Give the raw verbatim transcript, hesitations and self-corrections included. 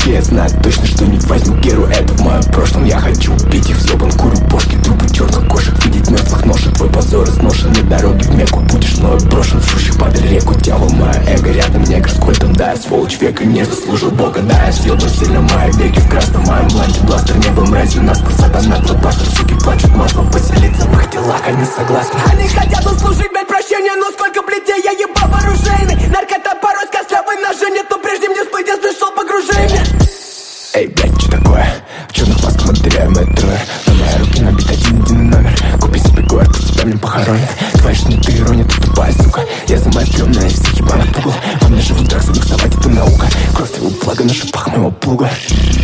руке. Я знаю точно, что не возьму Геру. Это в моем прошлом. Я хочу убить их взъебан, курю бошки, трупы черных кошек, видеть мертвых ношек. Твой позор изношенной дороги в Мекку. Будешь мною брошен в шущих под реку. Дьявол, мое эго рядом, негр с кольтом. Да, я сволочь века, не заслужил бога. Да, я съебан сильно, мои веки в красном моем бланте. Бластер небом мразью, нас по сатана. Твой пастор, суки, плачут маслом. Поселиться в их делах, они согласны. Они хотят услужить, блять, прощения. Но сколько плетей я ебал вооружейный. Наркота порой с костлявой ножи. Нету прежним не всплыть, я слышал погружение. Эй, блядь, что такое? В черных масках отдыряю мои трое. На моей руке набит один единый номер. Купи себе город, пусть тебя мне похоронят. Твоя ж не ты ирония, ты тупая, сука. Я за моей стрёмной и всех ебаных пугал. Во мне живут драксы, буксовать это наука. Кровь твоего блага на шипах моего плуга.